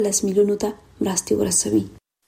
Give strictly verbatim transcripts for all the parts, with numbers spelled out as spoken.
لس میلیونو ته مرستې ورسوي.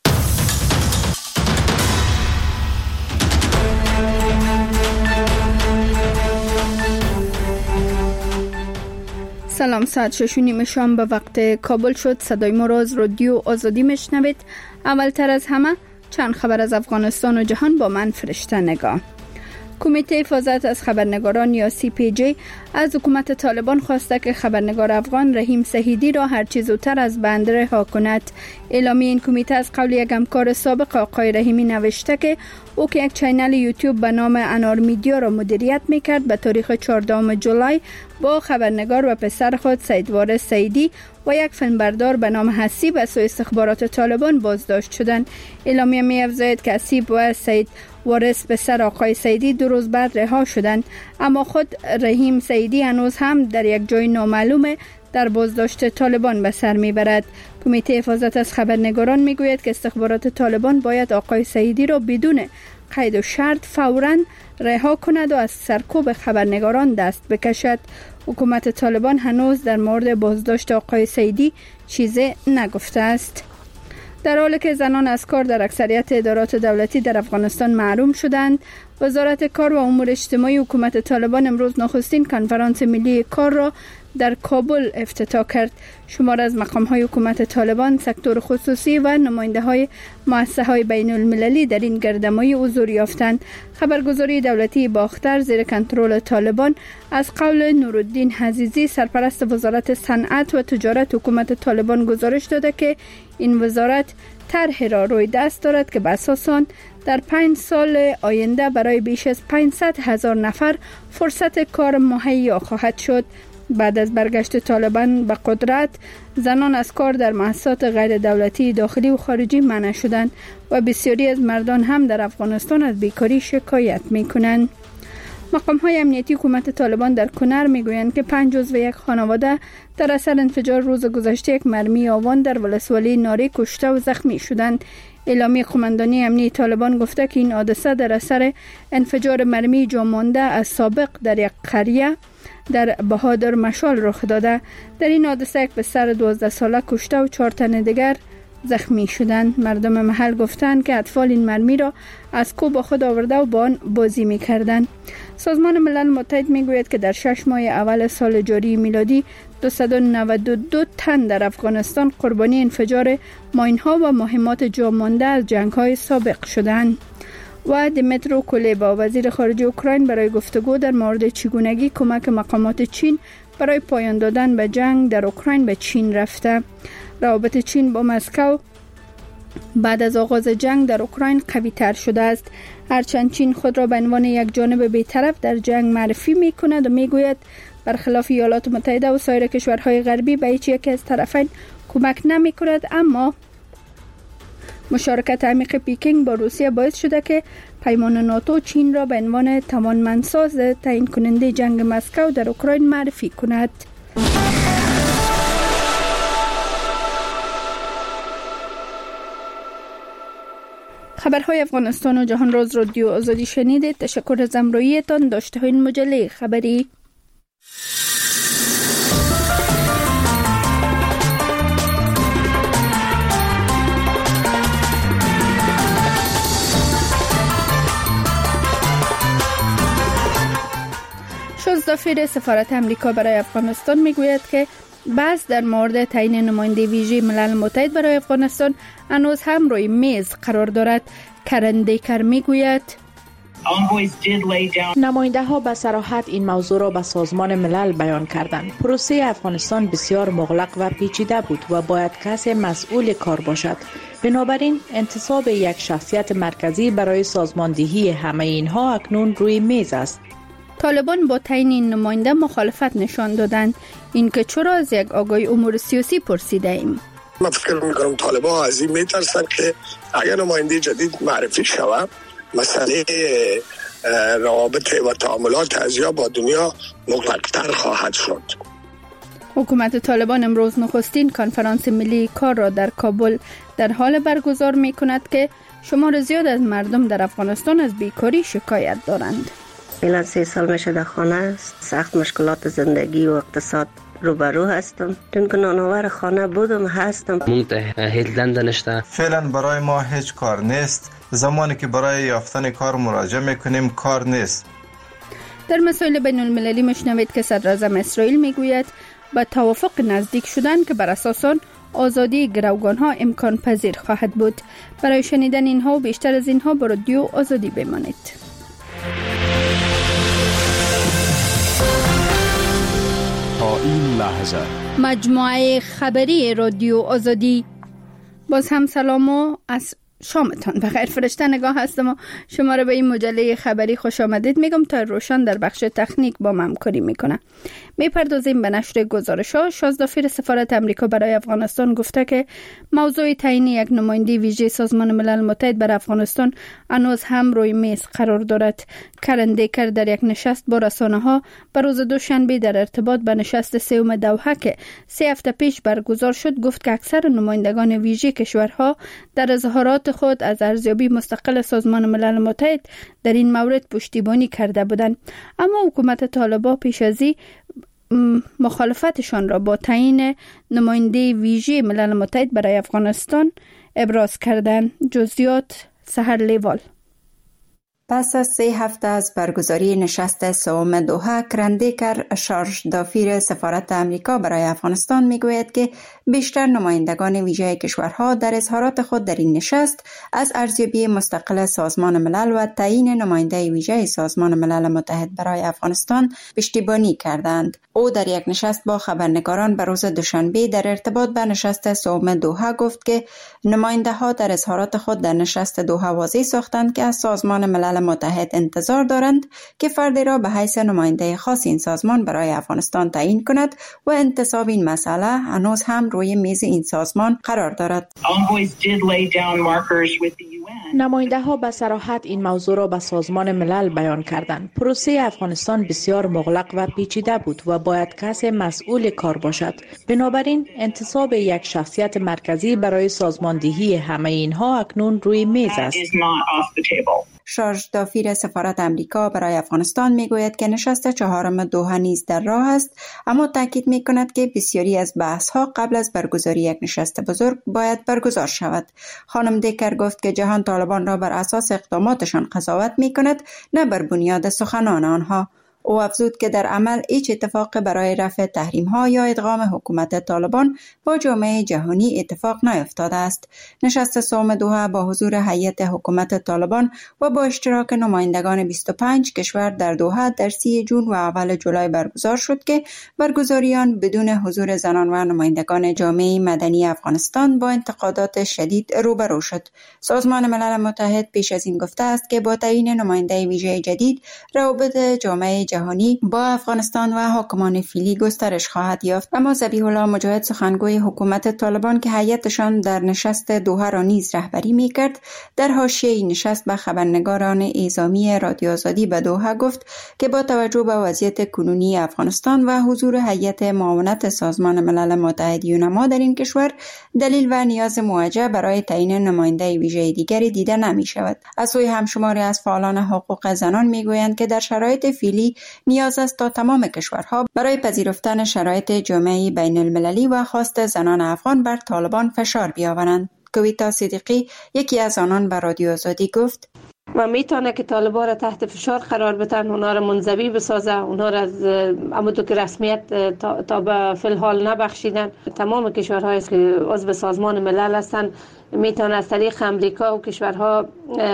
سلام، ساعت شش و نیم شام به وقت کابل شد. صدای ما را از رادیو آزادی میشنوید. اول تر از همه چند خبر از افغانستان و جهان با من فرشته نگاه. کمیته حفاظت از خبرنگاران یا سی پی جی از حکومت طالبان خواسته که خبرنگار افغان رحیم سهیدی را هر چه زودتر از بند رها کند. اعلامیه این کمیته از قول یک همکار سابق آقای رحیمی نوشته که او که یک چینل یوتیوب به نام انار میدیا را مدیریت میکرد به تاریخ چهاردهم جولای با خبرنگار و پسر خود سید وارث سیدی و یک فیلمبردار به نام حسیب از سوی استخبارات طالبان بازداشت شدند. اعلامیه می‌افزاید که حسیب و سید وارث پسر آقای سیدی دو روز بعد رها شدند، اما خود رحیم سیدی هنوز هم در یک جای نامعلوم در بازداشت طالبان به سر میبرد. کمیته حفاظت از خبرنگاران میگوید که استخبارات طالبان باید آقای سیدی را بدون قید و شرط فوراً رها کند و از سرکوب خبرنگاران دست بکشد. حکومت طالبان هنوز در مورد بازداشت آقای سیدی چیزی نگفته است. در حالی که زنان از کار در اکثریت ادارات دولتی در افغانستان محروم شدند، وزارت کار و امور اجتماعی حکومت طالبان امروز نخستین کنفرانس ملی کار را در کابل افتتاح کرد. شمار از مقام‌های حکومت طالبان، سکتور خصوصی و نماینده‌های مؤسسه‌های بین‌المللی در این گردهمایی حضور یافتند. خبرگزاری دولتی باختر زیر کنترل طالبان از قول نورالدین عزیزی سرپرست وزارت صنعت و تجارت حکومت طالبان گزارش داده که این وزارت طرحی را روی دست دارد که به اساس آن در پنج سال آینده برای بیش از پانصد هزار نفر فرصت کار مهیا خواهد شد. بعد از برگشت طالبان به قدرت، زنان از کار در مؤسسات غیر دولتی داخلی و خارجی منع شدند و بسیاری از مردان هم در افغانستان از بیکاری شکایت می کنند. مقام‌های امنیتی حکومت طالبان در کنر میگویند که پنج عضو یک خانواده در اثر انفجار روز گذشته یک مرمی آوان در ولسوالی ناری کشته و زخمی شدند. اعلامیه قماندانی امنیتی طالبان گفته که این حادثه در اثر انفجار مرمی جامانده از سابق در یک قریه در بهادر مشال رخ داده. در این حادثه یک پسر دوازده ساله کشته و چهار تن دیگر زخمی شدند. مردم محل گفتند که اطفال این مرمی را از کوه با خود آورده و با آن بازی می‌کردند. سازمان ملل متحد میگوید که در شش ماه اول سال جاری میلادی دویست و نود و دو تن در افغانستان قربانی انفجار ماین‌ها و مهمات جا مانده از جنگ‌های سابق شدند. و دیمیترو کولبا وزیر خارجه اوکراین برای گفتگو در مورد چگونگی کمک مقامات چین برای پایان دادن به جنگ در اوکراین به چین رفته. روابط چین با مسکو بعد از آغاز جنگ در اوکراین قوی تر شده است، هرچند چین خود را به عنوان یک جانب بی‌طرف در جنگ معرفی می کند و می گوید برخلاف ایالات متحده و سایر کشورهای غربی به هیچ یک از طرفین کمک نمی کند. اما مشارکت عمیق پیکینگ با روسیه باعث شده که پیمان ناتو چین را به عنوان توانمندساز تعیین کننده جنگ مسکو در اوکراین معرفی کند. خبرهای افغانستان و جهان راز رادیو آزادی شنیدید. تشکر از همراهیتان. داشته های این مجله خبری. شازدافیر سفارت امریکا برای افغانستان میگوید که بحث در مورد تعیین نماینده ویژه ملل متحد برای افغانستان هنوز هم روی میز قرار دارد. کرن دیکر میگوید نماینده ها به صراحت این موضوع را به سازمان ملل بیان کردند. پروسه افغانستان بسیار مغلق و پیچیده بود و باید کسی مسئول کار باشد. بنابراین انتصاب یک شخصیت مرکزی برای سازماندهی همه اینها اکنون روی میز است. طالبان با تعیین این نماینده مخالفت نشان دادند. این که چرا از یک آگاهی امور سیاسی پرسیده ایم. من فکر میکنم طالبان از این میترسند که اگر نماینده جدید معرفی شود مسئله روابط و تعاملات ازیا با دنیا مغلق‌تر خواهد شد. حکومت طالبان امروز نخستین کنفرانس ملی کار را در کابل در حال برگزار می کند که شمار زیاد از مردم در افغانستان از بیکاری شکایت دارند. فعلا سه سال میشه در خانه است. سخت مشکلات زندگی و اقتصاد روبرو هستم، چون که نانآور خانه بودم هستم. منتهی هیلدن دانشته. فعلا برای ما هیچ کار نیست. زمانی که برای یافتن کار مراجعه میکنیم کار نیست. در مسائل بین المللی مشنوید که صدر اعظم اسرائیل میگوید به توافق نزدیک شدن که بر اساس آن آزادی گروگان ها امکان پذیر خواهد بود. برای شنیدن اینها و بیشتر از اینها با رادیو آزادی بمانید. تا این لحظه مجموعه خبری رادیو آزادی. باز هم سلام و از شامتان بخیر. فرشته نگاه هستم و شما را به این مجله خبری خوش آمدید میگم. تا روشن در بخش تکنیک با من همکاری میکنه. میپردازیم به نشر گزارش‌ها. شازدافیر سفارت امریکا برای افغانستان گفته که موضوع تعیین یک نماینده ویژه سازمان ملل متحد بر افغانستان هنوز هم روی میز قرار دارد. کرن دیکر در یک نشست با رسانه‌ها بر روز دوشنبه در ارتباط به نشست سوم دوحه که سه هفته پیش برگزار شد گفت که اکثر نمایندگان ویژه کشورها در اظهارات خود از ارزیابی مستقل سازمان ملل متحد در این مورد پشتیبانی کرده بودند، اما حکومت طالبان پیش از این مخالفتشان را با تعیین نماینده ویژه ملل متحد برای افغانستان ابراز کردند. جزئیات سحر لیوال. پس از سه هفته از برگزاری نشست سوم دوحه، کرن دیکر شارژ دافیر سفارت امریکا برای افغانستان میگوید که بیشتر نمایندگان ویژه کشورها در اظهارات خود در این نشست از ارزیابی مستقل سازمان ملل و تعیین نماینده ویژه سازمان ملل متحد برای افغانستان پشتیبانی کردند. او در یک نشست با خبرنگاران بر روز دوشنبه در ارتباط به نشست سوم دوحه گفت که نماینده ها در اظهارات خود در نشست دوحه واضح ساختند که از سازمان ملل متحد انتظار دارند که فردی را به حیث نماینده خاص این سازمان برای افغانستان تعیین کند و انتصاب این مسئله هنوز هم روی میز این سازمان قرار دارد. نماینده ها به صراحت این موضوع را به سازمان ملل بیان کردند. پروسه افغانستان بسیار مغلق و پیچیده بود و باید کسی مسئول کار باشد. بنابراین انتصاب یک شخصیت مرکزی برای سازماندهی همه اینها اکنون روی میز است. شارژ دافیر سفارت امریکا برای افغانستان میگوید که نشست چهارم دوحه نیز در راه است، اما تاکید میکند که بسیاری از بحث ها قبل از برگزاری یک نشست بزرگ باید برگزار شود. خانم دیکر گفت که جهان طالبان را بر اساس اقداماتشان قضاوت میکند، نه بر بنیاد سخنان آنها. او افزود که در عمل هیچ اتفاق برای رفع تحریم ها یا ادغام حکومت طالبان با جامعه جهانی اتفاق نیفتاده است. نشست سوم دوحه با حضور هیئت حکومت طالبان و با اشتراک نمایندگان بیست و پنج کشور در دوحه در سی جون و اول جولای برگزار شد که برگزاری آن بدون حضور زنان و نمایندگان جامعه مدنی افغانستان با انتقادات شدید روبرو شد. سازمان ملل متحد پیش از این گفته است که با تعیین نماینده ویژه جدید روابط جامعه جهانی با افغانستان و حاکمان فعلی گسترش خواهد یافت. اما ذبیح الله مجاهد سخنگوی حکومت طالبان که هیئتشان در نشست دوحه را نیز رهبری میکرد، در حاشیه نشست به خبرنگاران اعزامی رادیو آزادی به دوحه گفت که با توجه به وضعیت کنونی افغانستان و حضور هیئت معاونت سازمان ملل متحد یونما در این کشور، دلیل و نیاز موجه برای تعیین نماینده ویژه دیگری دیده نمی شود. از سوی همشماری از فعالان حقوق زنان میگویند که در شرایط فعلی نیاز است تا تمام کشورها برای پذیرفتن شرایط جامعه بین المللی و خواست زنان افغان بر طالبان فشار بیاورند. کویتا صدیقی یکی از آنان به رادیو آزادی گفت و میتونه که طالبان را تحت فشار قرار بدن، اونا را منزوی بسازه، اونا را از امدو که رسمیت تا, تا به فی الحال نبخشیدن. تمام کشورهایی که عضو سازمان ملل هستند میتونه از طریق امریکا و کشورها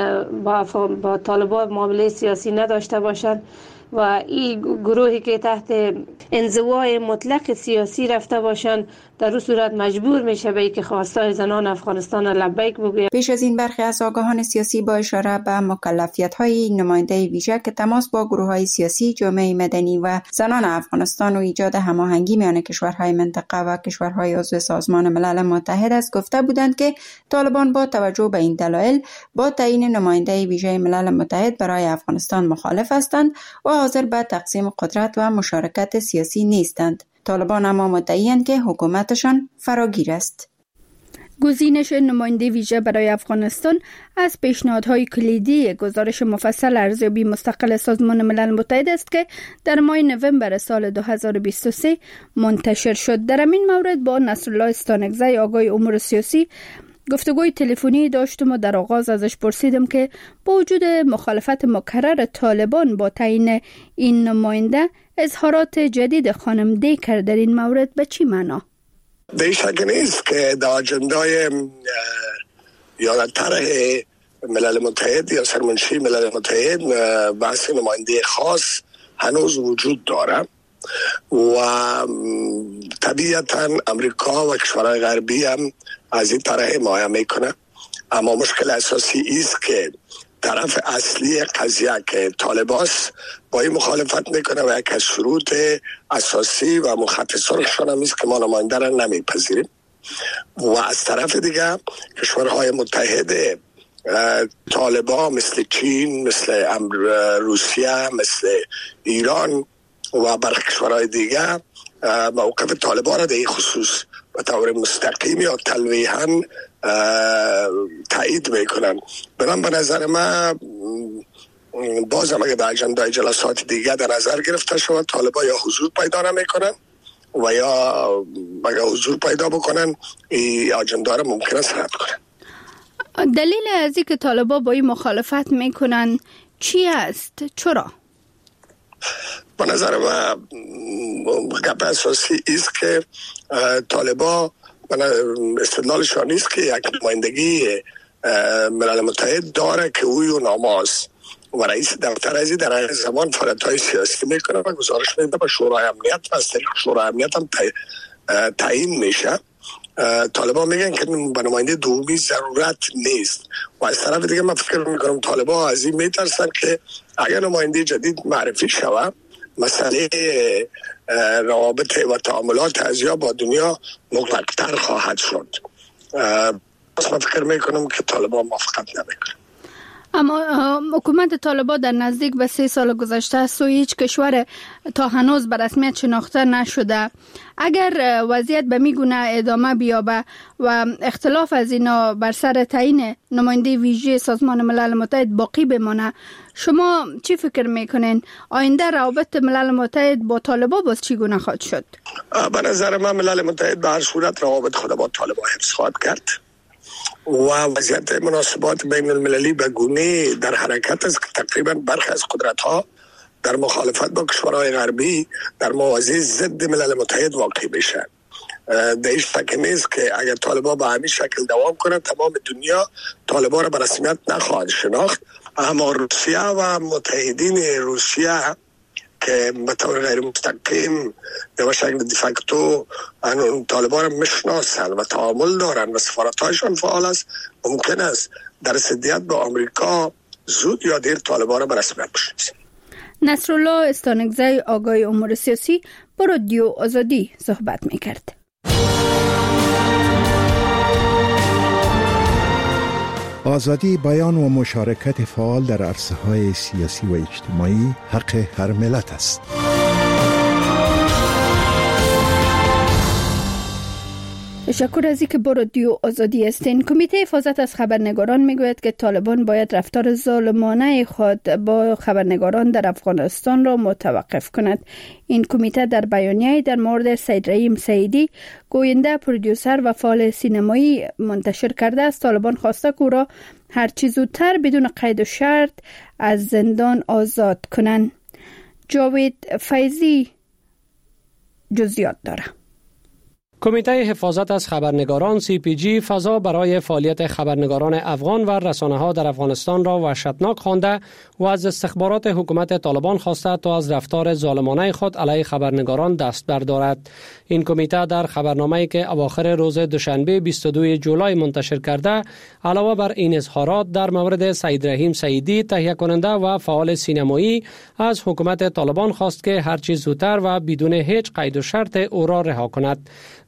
با, با طالبان معامله سیاسی نداشته باشند و این گروهی که تحت انزوای مطلق سیاسی رفته باشند در اون صورت مجبور میشه به اینکه خواستای زنان افغانستان لبیک بگوید. پیش از این برخی از آگاهان سیاسی با اشاره به مکلفیت‌های نماینده ویژه که تماس با گروه‌های سیاسی، جامعه مدنی و زنان افغانستان و ایجاد هماهنگی میان کشورهای منطقه و کشورهای عضو سازمان ملل متحد است گفته بودند که طالبان با توجه به این دلایل با تعیین نماینده ویژه ملل متحد برای افغانستان مخالف هستند و حاضر به تقسیم قدرت و مشارکت سیاسی نیستند. طالبان اما مدعی‌اند که حکومتشان فراگیر است. گزینش نماینده ویژه برای افغانستان از پیشنهادهای کلیدی گزارش مفصل ارزیابی مستقل سازمان ملل متحد است که در ماه نوامبر سال دو هزار و بیست و سه منتشر شد. در این مورد با نصرالله استانکزی آگای امور سیاسی گفتگوی تلفنی داشتم و در آغاز ازش پرسیدم که با وجود مخالفت مکرر طالبان با تعیین این نماینده، اظهارات جدید خانم دیکر در این مورد به چی معنا؟ به شک نیست که در اجندای یا در طرح ملل متحد یا سرمنشی ملل متحد بحث نماینده خاص هنوز وجود داره و طبیعتا امریکا و کشورهای غربی هم از این طرح حمایت میکنه، اما مشکل اساسی است که طرف اصلی قضیه که طالباست با این مخالفت میکنه و یک از شروط اساسی و مخط سرخشان هم است که ما نماینده را نمیپذیریم. و از طرف دیگه کشورهای متحد طالبان مثل چین، مثل روسیه، مثل ایران و برخی کشورهای دیگه موقف طالبان را در این خصوص به طور مستقیم یا تلویحاً تایید میکنن. برام به نظر من بازم اگه در اجندای جلسات دیگه در نظر گرفته شود طالبان یا حضور پیدا نمیکنن و یا اگه حضور پیدا بکنن این اجندا را ممکن است رد کنن. دلیل از اینکه طالبان با این مخالفت میکنن چی است؟ چرا؟ به نظر من گپ اساسی است که طالبان استدلالشان نیست که یک نمایندگی ملل متحد داره که اوی و ناماست و رئیس دفتر ازی در هر زمان فعالیت‌های سیاسی میکنه و گزارش میده به شورای امنیت و از طریق شورای امنیت هم تعیین میشه. طالبان میگن که به نماینده دومی ضرورت نیست و از طرف دیگه من فکر میکنم طالبان از این میترسن که اگر نماینده جدید معرفی شود مسئله روابط و تعاملات ازیا با دنیا مغلق‌تر خواهد شد. پس من فکر میکنم که طالبان موافقت نمیکنه. اما حکومت طالبان در نزدیک به سه سال گذشته است و هیچ کشور تا هنوز به رسمیت شناخته نشده. اگر وضعیت به میگونه ادامه بیابه و اختلاف از اینا بر سر تعیین نماینده ویژه سازمان ملل متحد باقی بمانه، شما چی فکر میکنین؟ آینده روابط ملل متحد با طالبان باز چگونه خواهد شد؟ به نظر من ملل متحد به هر صورت روابط خود با طالبان حفظ خواهد کرد و وضعیت مناسبات بین المللی به گونه در حرکت است که تقریبا برخی از قدرت ها در مخالفت با کشورهای غربی در مواضع ضد ملل متحد واقع بشن. دیش فکر نیست که اگر طالبان به همین شکل دوام کنند تمام دنیا طالبان را به رسمیت نخواهد شناخت، اما روسیه و متحدین روسیه که به طور غیر مستقیم به شکل دیفکتو طالبان را میشناسن و تعامل دارن و سفارت‌هایشان فعال است، ممکن است در ضدیت با آمریکا زود یا دیر طالبان را به رسمیت بشناسند. نصرالله استانکزی آگای امور سیاسی با رادیو آزادی صحبت میکرد. آزادی بیان و مشارکت فعال در عرصه‌های سیاسی و اجتماعی حق هر ملت است. تشکر از اینکه با رادیو آزادی هستین. کمیته حفاظت از خبرنگاران میگوید که طالبان باید رفتار ظالمانه خود با خبرنگاران در افغانستان را متوقف کند. این کمیته در بیانیه‌ای در مورد سید رحیم سیدی، گوینده، پرودیوسر و فعال سینمایی منتشر کرده است. طالبان خواسته که او را هر چه زودتر بدون قید و شرط از زندان آزاد کنند. جاوید فیضی جزئیات داره. کمیته حفاظت از خبرنگاران سی پی جی فضا برای فعالیت خبرنگاران افغان و رسانه‌ها در افغانستان را وحشتناک خوانده و از استخبارات حکومت طالبان خواسته تا از رفتار ظالمانه خود علیه خبرنگاران دست بردارد. این کمیته در خبرنامه‌ای که اواخر روز دوشنبه بیست و دوم جولای منتشر کرده، علاوه بر این اظهارات در مورد سید رحیم سیدی، تهیه کننده و فعال سینمایی، از حکومت طالبان خواست که هرچی زودتر و بدون هیچ قید و شرط او را رها کند.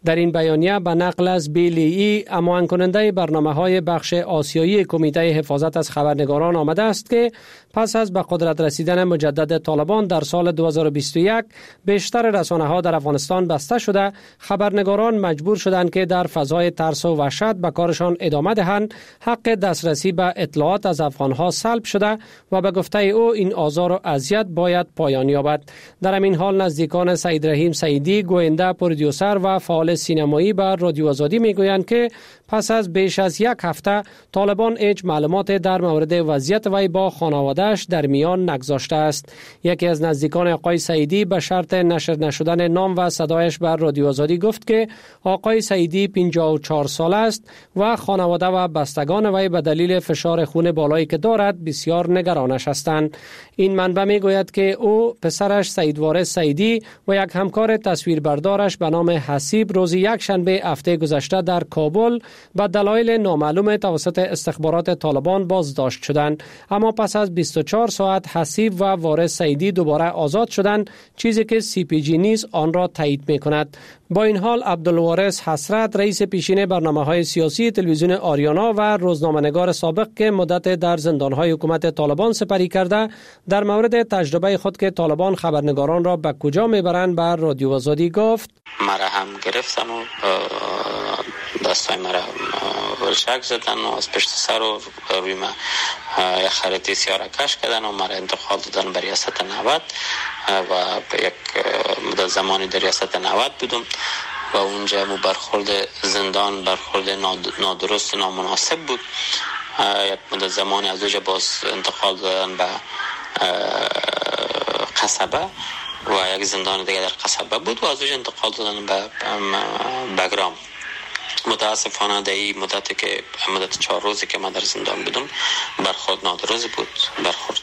در این بیانیه به نقل از بیلی اماهنگ کننده برنامه‌های بخش آسیایی کمیته حفاظت از خبرنگاران آمده است که پس از به قدرت رسیدن مجدد طالبان در سال دو هزار و بیست و یک بیشتر رسانه‌ها در افغانستان بسته شده، خبرنگاران مجبور شدند که در فضای ترس و وحشت به کارشان ادامه دهند. حق دسترسی به اطلاعات از افغانها سلب شده و به گفته او این آزار و اذیت باید پایان یابد. در همین حال نزدیکان سعید رحیم سعیدی، گوینده، پرودیوسر و فعال سینمایی به رادیو آزادی میگویند که پس از بیش از یک هفته طالبان هیچ معلومات در مورد وضعیت وی با خانواده‌اش در میان نگذاشته است. یکی از نزدیکان آقای سعیدی به شرط نشر نشدن نام و صدایش بر رادیو آزادی گفت که آقای سعیدی پنجاه و چهار ساله است و خانواده و بستگان وی به دلیل فشار خون بالایی که دارد بسیار نگرانش هستند. این منبع میگوید که او، پسرش سعید وارث سعیدی و یک همکار تصویربردارش به نام حسیب روز یک شنبه هفته گذشته در کابل به دلایل نامعلوم توسط استخبارات طالبان بازداشت شدند، اما پس از بیست و چهار ساعت حسیب و وارث سعیدی دوباره آزاد شدند، چیزی که سی پی جی نیز آن را تایید می‌کند. با این حال عبدالوارث حسرت، رئیس پیشین برنامه‌های سیاسی تلویزیون آریانا و روزنامه‌نگار سابق که مدت در زندان‌های حکومت طالبان سپری کرده، در مورد تجربه خود که طالبان خبرنگاران را به کجا میبرند بر رادیو آزادی گفت: مرا هم گرفتن و دستای مرا ولشک زدن و از پشت سر و روی ما یک خریطه سیاره کش کردن و مرا انتقال دادن به ریاست نود و به یک مدت زمانی در ریاست نود بودم و اونجا مو برخورد زندان برخورد نادرست و نامناسب بود. یک مدت زمانی از اونجا باز انتقال دادن به قصبه و یک زندان دیگه در قصبه بود و از اونجا انتقال دادن به بگرام. متاسفانه در این مدتی که مدت چهار روزی که من در زندان بودم برخورد نادرست بود، برخورد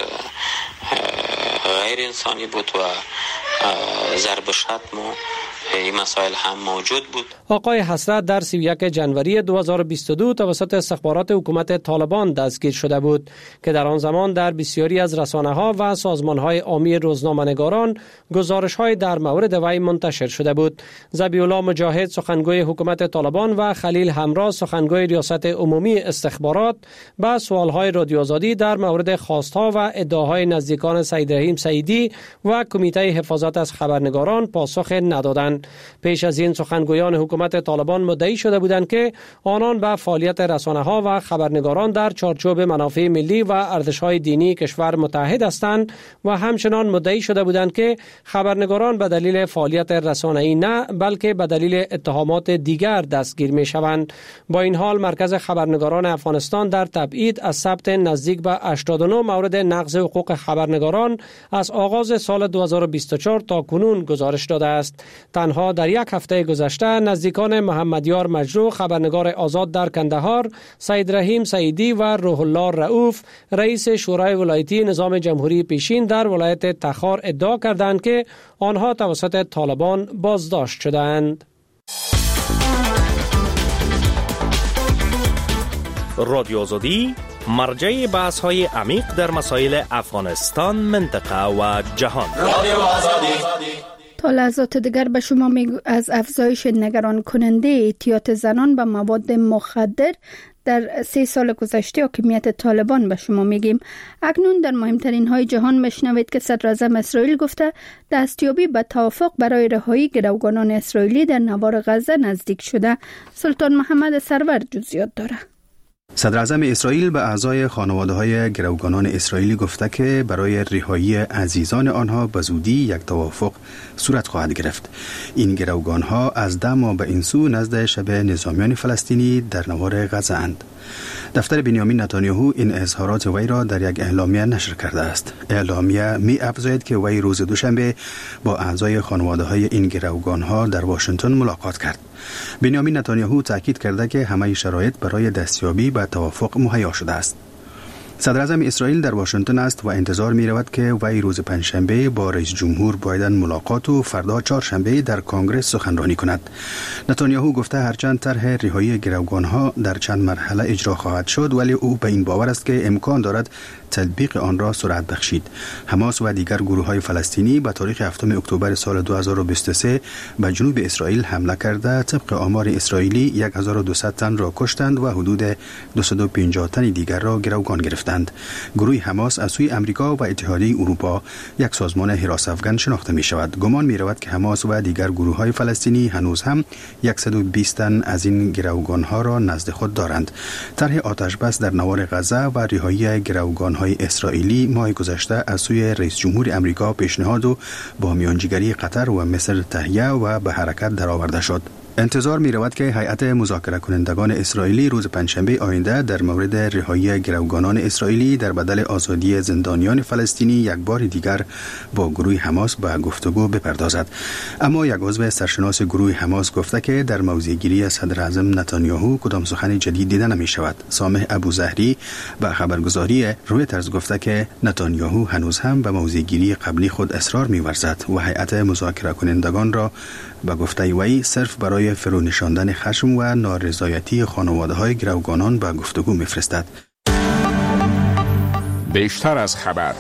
غیر انسانی بود و ضرب و شتم و این مسائل هم موجود بود. آقای حسرت در سی و یک جنوری دو هزار و بیست و دو توسط استخبارات حکومت طالبان دستگیر شده بود که در آن زمان در بسیاری از رسانه‌ها و سازمان‌های عامی روزنامه‌نگاران گزارش‌های در مورد وی منتشر شده بود. ذبیح‌الله مجاهد، سخنگوی حکومت طالبان، و خلیل همراه، سخنگوی ریاست عمومی استخبارات، به سوال‌های رادیو آزادی در مورد خواست‌ها و ادعاهای نزدیکان سعید رحیم سعیدی و کمیته حفاظت از خبرنگاران پاسخ ندادند. پیش از این سخنگویان حکومت طالبان مدعی شده بودند که آنان به فعالیت رسانه‌ها و خبرنگاران در چارچوب منافع ملی و ارزش‌های دینی کشور متحد هستند و همچنان مدعی شده بودند که خبرنگاران به دلیل فعالیت رسانه‌ای نه بلکه به دلیل اتهامات دیگر دستگیر می‌شوند. با این حال مرکز خبرنگاران افغانستان در تبعید از ثبت نزدیک به هشتاد و نه مورد نقض حقوق خبرنگاران از آغاز سال دو هزار و بیست و چهار تا کنون گزارش داده است. تنها در یک هفته گذشته نزدیکان محمدیار مجروح، خبرنگار آزاد در کندهار، سعید رحیم سعیدی و روح الله رؤوف، رئیس شورای ولایتی نظام جمهوری پیشین در ولایت تخار ادعا کردند که آنها توسط طالبان بازداشت شدند. رادیو آزادی مرجع بحث‌های عمیق در مسائل افغانستان، منطقه و جهان. رادیو آزادی. تا لحظات دیگر به شما میگو از افزایش نگران کننده اعتیاد زنان به مواد مخدر در سه سال گذشته حاکمیت طالبان به شما میگیم. اکنون در مهمترین های جهان مشنوید که صدر اعظم اسرائیل گفته دستیابی به توافق برای رهایی گروگانان اسرائیلی در نوار غزه نزدیک شده. سلطان محمد سرور جزئیات داره. صدر اعظم اسرائیل به اعضای خانواده‌های گروگانان اسرائیلی گفته که برای رهایی عزیزان آنها به زودی یک توافق صورت خواهد گرفت. این گروگانها از ده ماه به این سو نزد شب نظامیان فلسطینی در نوار غزه اند. دفتر بنیامین نتانیاهو این اظهارات وی را در یک اعلامیه نشر کرده است. اعلامیه می افزاید که وی روز دوشنبه با اعضای خانواده‌های این گروگانها در واشنگتن ملاقات کرد. بنیامین نتانیاهو تاکید کرده که همه شرایط برای دستیابی به توافق مهیا شده است. صدر اعظم اسرائیل در واشنگتن است و انتظار می رود که وی روز پنجشنبه با رئیس جمهور بایدن ملاقات و فردا چهارشنبه در کنگره سخنرانی کند. نتانیاهو گفته هرچند طرح رهایی گروگانها در چند مرحله اجرا خواهد شد، ولی او به این باور است که امکان دارد تطبیق آن را سرعت بخشید. حماس و دیگر گروه‌های فلسطینی به تاریخ هفتم اکتبر سال دو هزار و بیست و سه به جنوب اسرائیل حمله کرده طبق آمار اسرائیلی هزار و دویست تن را کشتند و حدود دویست و پنجاه تن دیگر را گروگان گرفتند. گروه حماس از سوی امریکا و اتحادیه اروپا یک سازمان حراس افغان شناخته می شود. گمان می رود که حماس و دیگر گروه‌های فلسطینی هنوز هم صد و بیست تن از این گروگان‌ها را نزد خود دارند. طرح آتش بس در نوار غزه و رهایی گروگان‌های اسرائیلی ماه گذشته از سوی رئیس جمهور امریکا پیشنهاد و با میانجیگری قطر و مصر تهیه و به حرکت درآورده شد. انتظار می رود که هیئت مذاکره کنندگان اسرائیلی روز پنجشنبه آینده در مورد رهایی گروگانان اسرائیلی در بدل آزادی زندانیان فلسطینی یک بار دیگر با گروه حماس به گفتگو بپردازد. اما یک عضو سرشناس گروه حماس گفته که در موضع‌گیری صدر اعظم نتانیاهو کدام سخن جدید دیده نمی شود. سامح ابوظهری به خبرگزاری رویترز گفته که نتانیاهو هنوز هم به موضع‌گیری قبلی خود اصرار می ورزد و هیئت مذاکره کنندگان را به گفته وی صرف برای فرو نشاندن خشم و نارضایتی خانواده‌های گروگانان به گفتگو می‌فرستد. بیشتر از خبر.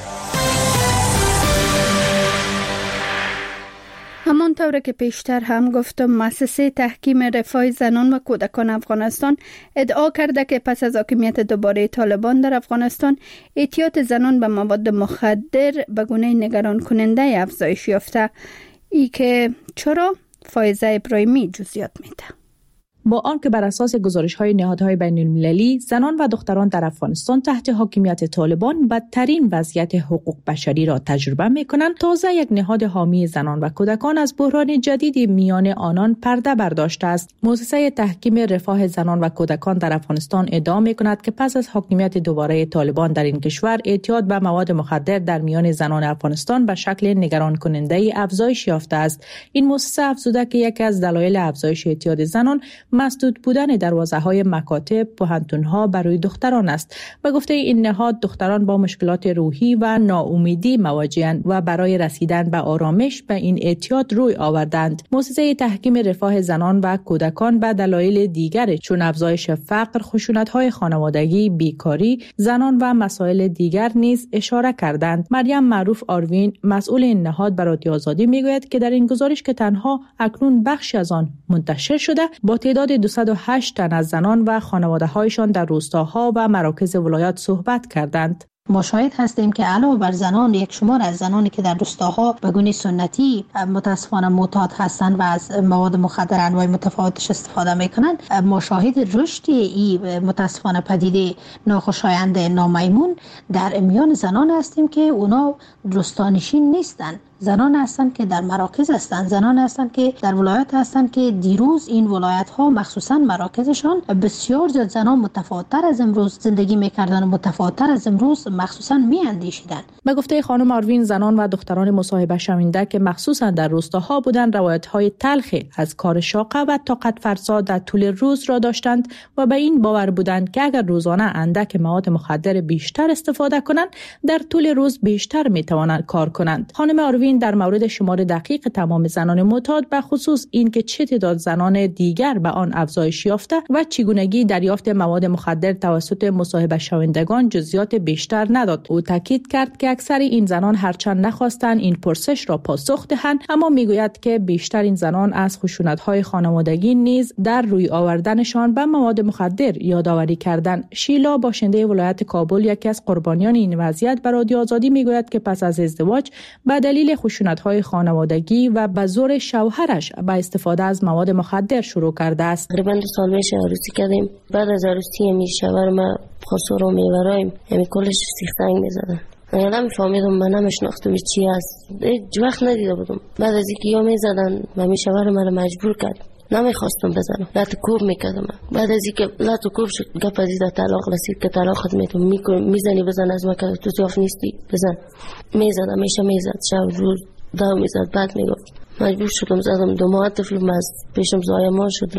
همانطور که پیشتر هم گفتم، مؤسسه تحکیم رفاه زنان و کودکان افغانستان ادعا کرده که پس از حاکمیت دوباره طالبان در افغانستان اعتیاد زنان به مواد مخدر به گونه نگران کننده افزایش یافته. ای که چرا؟ فایزه ابراهیمی جزئیات میده. با آنکه بر اساس گزارش‌های نهادهای بین‌المللی زنان و دختران در افغانستان تحت حاکمیت طالبان بدترین وضعیت حقوق بشری را تجربه می‌کنند، تازه یک نهاد حامی زنان و کودکان از بحران جدیدی میان آنان پرده برداشته است. مؤسسه تحکیم رفاه زنان و کودکان در افغانستان ادعا می‌کند که پس از حاکمیت دوباره طالبان در این کشور اعتیاد به مواد مخدر در میان زنان افغانستان به شکل نگران کننده افزایش یافته است. این مؤسسه افزوده که یکی از دلایل افزایش اعتیاد زنان مسدود بودن دروازه‌های مکاتب، پوهنتون‌ها برای دختران است. به گفته این نهاد، دختران با مشکلات روحی و ناامیدی مواجه‌اند و برای رسیدن به آرامش به این اعتیاد روی آوردند. مؤسسه تحکیم رفاه زنان و کودکان به دلایل دیگر چون افزایش فقر، خشونت‌های خانوادگی، بیکاری، زنان و مسائل دیگر نیز اشاره کردند. مریم معروف آروین، مسئول این نهاد، به رادیو آزادی میگوید که در این گزارش که تنها اکنون بخشی از آن منتشر شده، با تعداد دویست و هشت تن از زنان و خانواده‌هایشان در روستاها و مراکز ولایات صحبت کردند. ما شاهد هستیم که علاوه بر زنان، یک شمار از زنانی که در روستاها به گونه سنتی متاسفانه معتاد هستند و از مواد مخدر انواع متفاوتش استفاده میکنند، ما شاهد رشد این متاسفانه پدیده ناخوشایند نامیمون در میان زنان هستیم که اونا روستانشین نیستند. زنان هستند که در مراکز هستند، زنان هستند که در ولایات هستند که دیروز این ولایت ها مخصوصا مراکزشان بسیار زیاد زنان متفاوت‌تر از امروز زندگی میکردن و متفاوت‌تر از امروز مخصوصا میاندیشیدند. به گفته خانم آروین، زنان و دختران مصاحبه شونده که مخصوصا در روستاها بودند روایت‌های تلخی از کار شاقه و طاقت فرسا در طول روز را داشتند و به این باور بودند که اگر روزانه اندک مواد مخدر بیشتر استفاده کنند، در طول روز بیشتر میتوانند کار کنند. خانم آروین در مورد شمار دقیق تمام زنان معتاد به خصوص این که چه تعداد زنان دیگر به آن افزایش یافته و چگونگی دریافت مواد مخدر توسط مصاحبه شوندگان جزئیات بیشتر نداد. او تاکید کرد که اکثر این زنان هرچند نخواستند این پرسش را پاسخ دهند، اما میگوید که بیشتر این زنان از خشونت‌های خانوادگی نیز در روی آوردنشان به مواد مخدر یادآوری کردند. شیلا، باشنده ولایت کابل، یکی از قربانیان این وضعیت، به رادیو آزادی میگوید که پس از ازدواج به دلیل خشونت‌های خانوادگی و به زور شوهرش به استفاده از مواد مخدر شروع کرده است. تقریبا دو سال میشه عروسی کردیم. بعد از عروسی می شوهر ما خسرو میبرایم همین کلش سیخ سنگ میزدن. انا نمیفهمیدم، من نمیشناختم چی است، هیچ وقت ندیده بودم. بعد از اینکه یا میزدن و می شوهر مرا مجبور کرد، نمیخواستم بزنم، لات کوب میکردم. بعد از اینکه لات کوب شد گپ از طلاق رسید که طلاقت میتونم میزنی بزن، از مکه تو جاف نیستی بزن. میزدم، میشه میزد، شب روز دو میزد. بعد میگفت مجبور شدم زدم. دو ماه طفلم از پیشم زایمان شد رفت.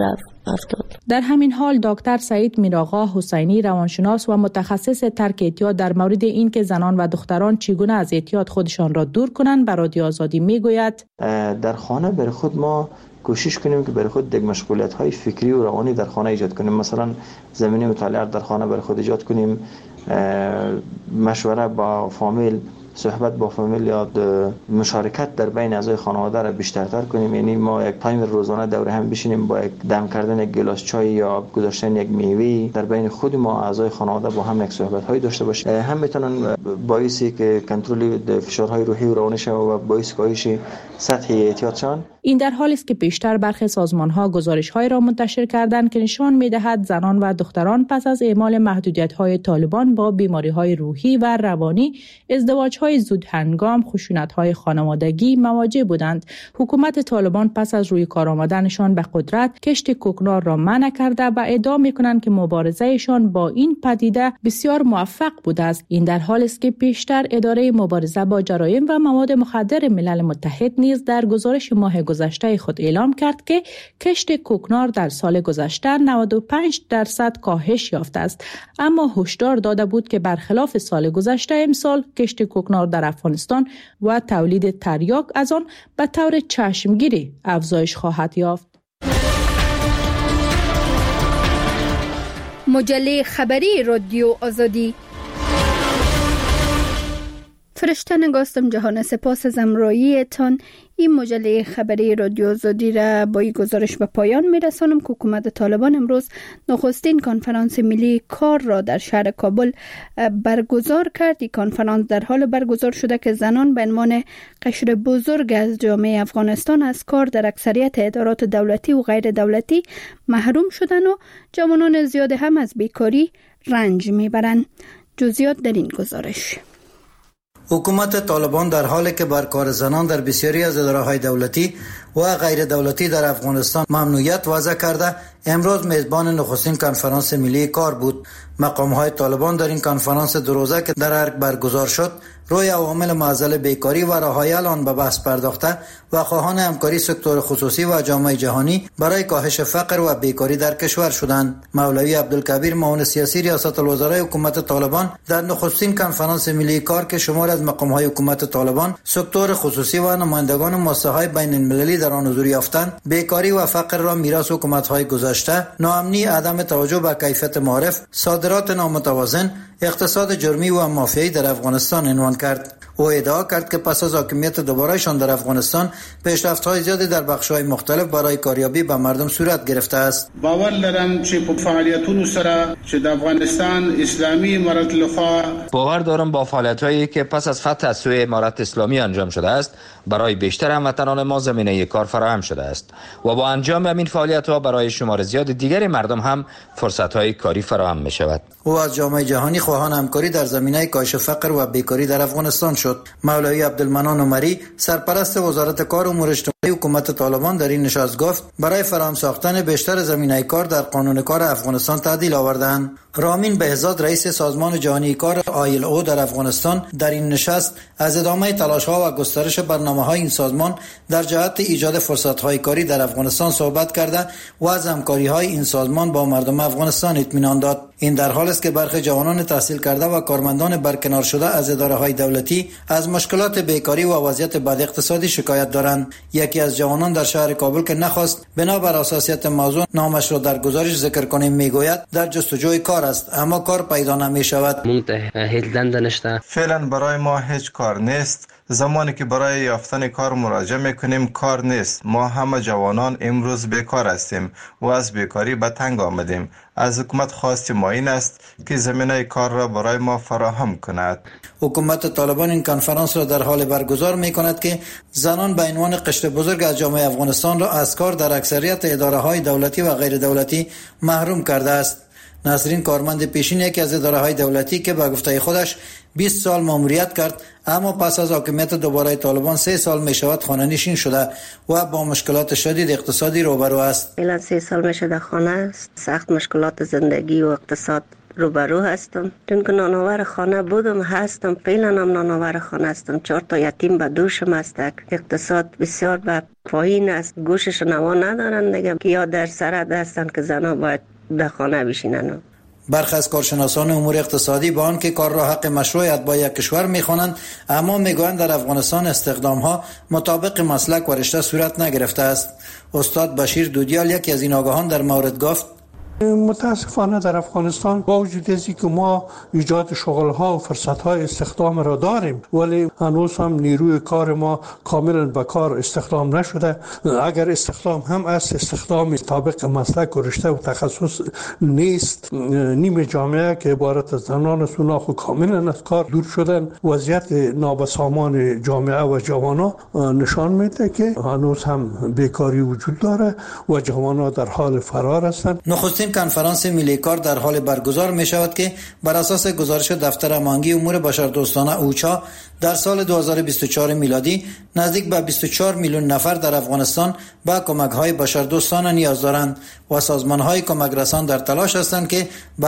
افتاد. در همین حال دکتر سعید میرآقا حسینی روانشناس و متخصص ترک اعتیاد در مورد این که زنان و دختران چگونه از اعتیاد خودشان را دور کنند به رادیو آزادی میگوید در خانه برای خود ما کوشش کنیم که برای خود دیگه مشغولیت های فکری و روانی در خانه ایجاد کنیم. مثلا زمینه مطالعه در خانه برای خود ایجاد کنیم، مشوره با فامیل، صحبت با فامیل یا مشارکت در بین اعضای خانواده را بیشترتر کنیم. یعنی ما یک تایم روزانه دور هم بشینیم با یک دم کردن یک گلاس چای یا گذاشتن یک میوه در بین خود ما اعضای خانواده با هم یک صحبت هایی داشته باشیم. هم میتونن باعثی که کنترل فشارهای روحی و روانی شود و باعث کاهش سطح اعتیادشان. این در حالی است که پیشتر برخی سازمان‌ها گزارش‌های را منتشر کردند که نشان می‌دهد زنان و دختران پس از اعمال محدودیت‌های طالبان با بیماری‌های روحی و روانی، ازدواج‌های زود هنگام، خشونت‌های خانوادگی مواجه بودند. حکومت طالبان پس از روی کار آمدنشان به قدرت کشت کوکنار را منع کرده و ادعا می‌کنند که مبارزه‌شان با این پدیده بسیار موفق بوده است. این در حالی است که پیشتر اداره مبارزه با جرایم و مواد مخدر ملل متحد نیز در گزارش ماه گذشته خود اعلام کرد که کشت کوکنار در سال گذشته نود و پنج درصد کاهش یافته است، اما هشدار داده بود که برخلاف سال گذشته امسال کشت کوکنار در افغانستان و تولید تریاک از آن به طور چشمگیری افزایش خواهد یافت. مجله خبری رادیو آزادی. فرشته نگاستم جهان، سپاس از همراهیتان. این مجله خبری رادیو آزادی را با این گزارش به پایان میرسانم که حکومت طالبان امروز نخستین کنفرانس ملی کار را در شهر کابل برگزار کرد. این کنفرانس در حال برگزار شده که زنان به عنوان قشر بزرگ از جامعه افغانستان از کار در اکثریت ادارات دولتی و غیر دولتی محروم شدن و جوانان زیاد هم از بیکاری رنج میبرند. جزئیات در این گزارش. حکومت طالبان در حالی که بر کار زنان در بسیاری از اداره‌های دولتی و غیر دولتی در افغانستان ممنوعیت وضع کرده، امروز میزبان نخستین کنفرانس ملی کار بود. مقام‌های طالبان در این کنفرانس دو روزه که در ارگ برگزار شد، روی عوامل معضل بیکاری و رهایی آن به بحث پرداخته و خواهان همکاری سکتور خصوصی و جامعه جهانی برای کاهش فقر و بیکاری در کشور شدند. مولوی عبدالکبیر معاون سیاسی ریاست الوزرای حکومت طالبان در نخستین کنفرانس ملی کار که شمار از مقام‌های حکومت طالبان، سکتور خصوصی و نمایندگان مؤسسه‌های بین‌المللی در آن حضور یافتند، بیکاری و فقر را میراث حکومت‌های گذشته، ناامنی، عدم توجه به کیفیت معارف، صادرات نامتوازن، اقتصاد جرمی و مافیایی در افغانستان عنوان کرد. او ادعا کرد که پس از حاکمیت دوباره‌شان در افغانستان پیشرفت‌های زیادی در بخش‌های مختلف برای کاریابی به مردم صورت گرفته است. باور دارم چې په فعالیتونو سره چې د افغانستان اسلامی امارت لخوا باور دارم با فعالیت‌هایی که پس از فتح از سوی امارت اسلامی انجام شده است برای بیشتر هموطنان ما زمینه کار فراهم شده است و با انجام همین فعالیت‌ها برای شمار زیاد دیگر مردم هم فرصت‌های کاری فراهم می‌شود. او از جامعه جهانی خواهان همکاری در زمینه کاهش فقر و بیکاری در افغانستان شد. مولوی عبدالمنان عمری سرپرست وزارت کار و امور اجتماعی حکومت طالبان در این نشست گفت برای فراهم ساختن بیشتر زمینه کار در قانون کار افغانستان تعدیل آوردند. رامین بهزاد رئیس سازمان جهانی کار آی ال او در افغانستان در این نشست از ادامه تلاش‌ها و گسترش برنامه‌های این سازمان در جهت ایجاد فرصت‌های کاری در افغانستان صحبت کرده و از همکاری‌های این سازمان با مردم افغانستان اطمینان داد. این در حالی است که برخی جوانان تحصیل کرده و کارمندان برکنار شده از اداره‌های دولتی از مشکلات بیکاری و وضعیت بد اقتصادی شکایت دارند. یکی از جوانان در شهر کابل که نخواست بنابر حساسیت موضوع نامش را در گزارش ذکر کنیم میگوید در جستجوی کار است اما کار پیدا نمی شود. فعلا برای ما هیچ کار نیست. زمانی که برای یافتن کار مراجعه میکنیم کار نیست. ما همه جوانان امروز بیکار هستیم و از بیکاری به تنگ آمدیم. از حکومت خواست ما این است که زمینه کار را برای ما فراهم کند. حکومت طالبان این کنفرانس را در حال برگزار می کند که زنان به عنوان قشر بزرگ از جامعه افغانستان را از کار در اکثریت اداره‌های دولتی و غیر دولتی محروم کرده است. نسرین کارمند پیشین یکی از اداره‌های دولتی که به گفته خودش بیست سال ماموریت کرد اما پس از حاکمیت دوباره طالبان سه سال می شود خانه نشین شده و با مشکلات شدید اقتصادی روبرو است. الان سه سال می شده خانه است. سخت مشکلات زندگی و اقتصاد روبرو هستم، چون که نانآور خانه بودم هستم، فعلا هم نانآور خانه هستم. چهار تا یتیم به دوشم است. اقتصاد بسیار به پایین است، گوشش نوا ندارن دیگه، که یا در سرد هستن که زنها باید در خانه بشینن. برخی از کارشناسان امور اقتصادی با آنکه کار را حق مشروعیت با یک کشور می‌خوانند، اما میگویند در افغانستان استخدام‌ها مطابق مسلک و رشته صورت نگرفته است. استاد بشیر دودیال یکی از این آگاهان در مورد گفت: متاسفانه در افغانستان با وجود اینکه که ما ایجاد شغل‌ها و فرصت‌های استخدام را داریم، ولی هنوز هم نیروی کار ما کاملا به کار استخدام نشده. اگر استخدام هم است، استخدام مطابق مسلک و رشته و تخصص نیست. نیمه جامعه که عبارت از زنان سوناخ و کاملا از کار دور شدن، وضعیت نابسامان جامعه و جوانان نشان میده که هنوز هم بیکاری وجود داره و جوانان در حال فرار هستند. نخستین کنفرانس ملی کار در حال برگزار می شود که بر اساس گزارش دفتر امانگی امور بشردوستانه اوچا در سال دو هزار و بیست و چهار میلادی نزدیک به بیست و چهار میلیون نفر در افغانستان به کمک‌های بشردوستانه نیاز دارند و سازمان‌های کمک رسان در تلاش هستند که